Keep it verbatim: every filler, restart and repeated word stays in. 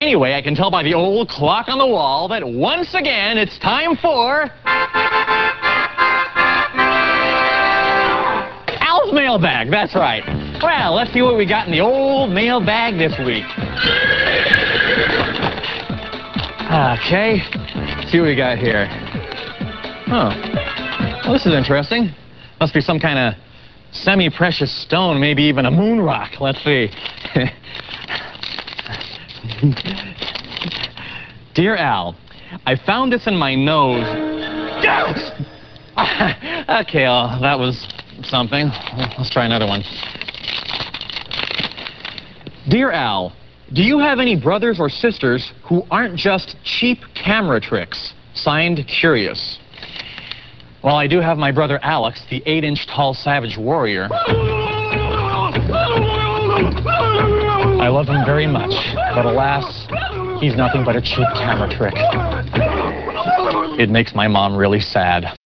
Anyway, I can tell by the old clock on the wall that once again it's time for Al's mailbag. That's right. Well, let's see what we got in the old mailbag this week. Okay, let's see what we got here. Oh, well, this is interesting. Must be some kind of semi-precious stone, maybe even a moon rock. Let's see. Dear Al, I found this in my nose. Okay, well, that was something. Let's try another one. Dear Al, do you have any brothers or sisters who aren't just cheap camera tricks? Signed, Curious. Well, I do have my brother Alex, the eight-inch tall savage warrior. I love him very much, but alas, he's nothing but a cheap camera trick. It makes my mom really sad.